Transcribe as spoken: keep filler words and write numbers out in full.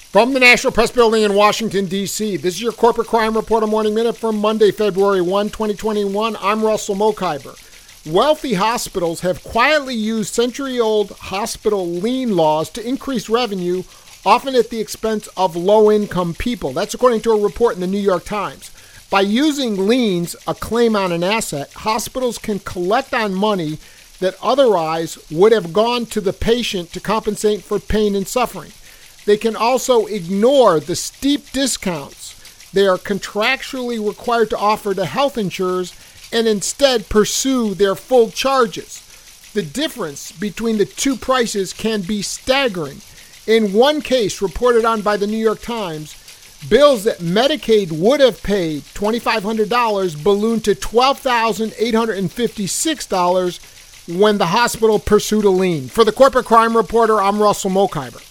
From the National Press Building in Washington, D C, this is your Corporate Crime Reporter Morning Minute for Monday, February first, twenty twenty-one. I'm Russell Mokhiber. Wealthy hospitals have quietly used century-old hospital lien laws to increase revenue, often at the expense of low-income people. That's according to a report in the New York Times. By using liens, a claim on an asset, hospitals can collect on money that otherwise would have gone to the patient to compensate for pain and suffering. They can also ignore the steep discounts they are contractually required to offer to health insurers and instead pursue their full charges. The difference between the two prices can be staggering. In one case reported on by the New York Times, bills that Medicaid would have paid two thousand five hundred dollars ballooned to twelve thousand eight hundred fifty-six dollars when the hospital pursued a lien. For the Corporate Crime Reporter, I'm Russell Mokhiber.